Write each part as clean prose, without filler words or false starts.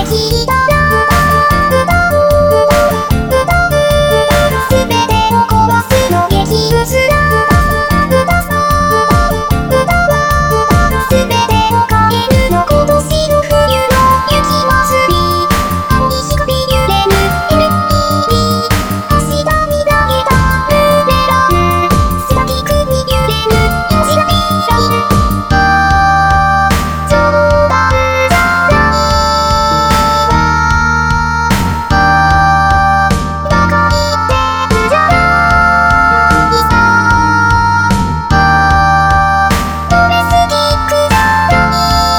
きたら歌うすべてを壊すの激薄な歌さ歌はすべてを変えるの今年の冬の雪祭り青に光揺れる LED 明日に投げたブーメランスタティックに揺れる命が未来冗談じゃないわバカ言ってるじゃないさドメスティックじゃない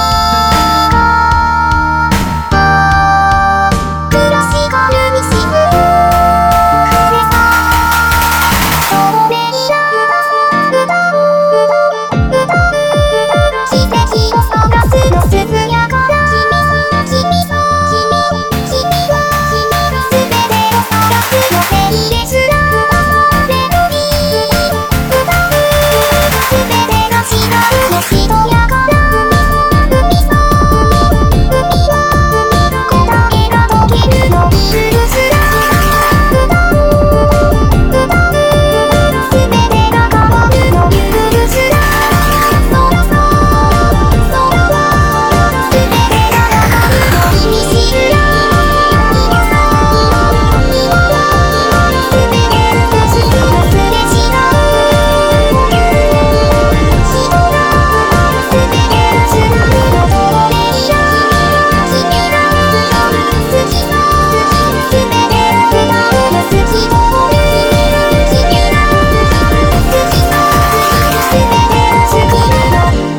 かクラシカルにしずくれさ透明な歌奇跡を探すの涼やかな君が全てを探すの鮮烈なメロディー歌う全てが違うのしとやかな海さ海は答えが解けるのビブルスラ歌う全てが変わるのビブルスラ空さ空は全てがわかるの意味深な今さ今は全てのすぐすれ違う呼吸人が全てをつなぐの透明な君が好きさ全てを歌うの透き通る君が好きさ全てを作るの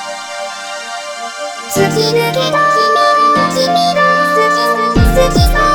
突き抜けた君が好きさ